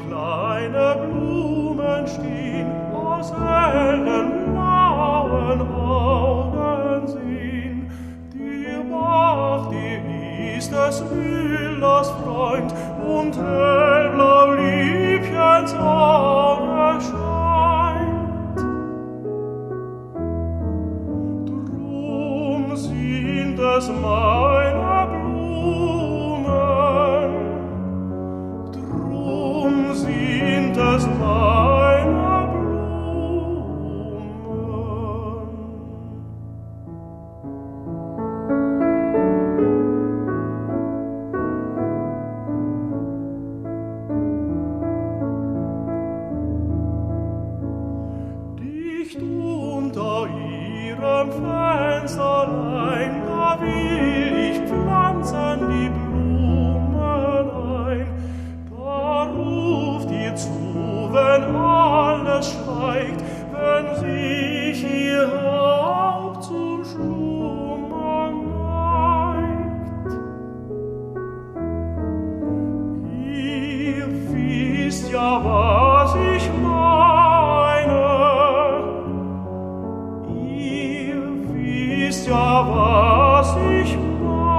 kleine Blumen stehen, aus hellen blauen Augen sehen. Die Bach, die ist des Müllers Freund, und hellblau Liebchens Auge scheint. Drum sind es meine Blumen, drum sind es meine Blumen. Dicht unter ihrem Fensterlein, da will ich pflanzen die Blumen ein. Da ruft ihr zu, wenn alles schweigt, wenn sich ihr Haupt zum Schlummer neigt. Ihr wisst ja, was ich meine, ihr wisst ja, was ich meine.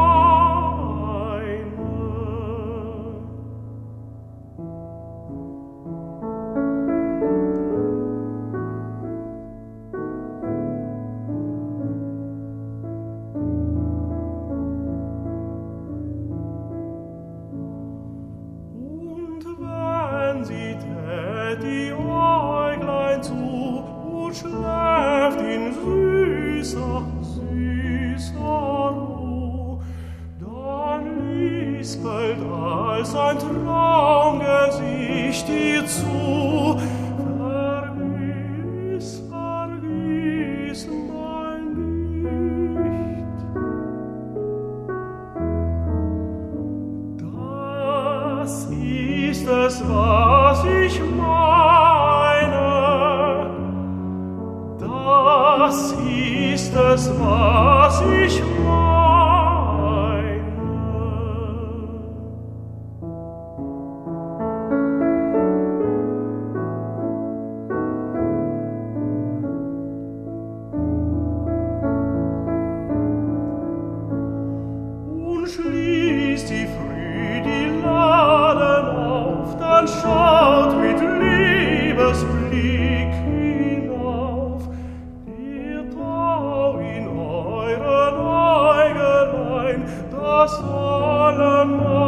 Und wenn sie tät die Äuglein zu und schläft in süßer, süßer Ruh, dann lispelt als ein Traumgesicht ihr zu: Vergiss, vergiss mein nicht. Das ist es, was ich meine. Das ist es, was ich meine. Und schließt die früh die Laden auf, dann schaut mit Liebesblick hinauf. Der Tau in euren Äugelein, das allemal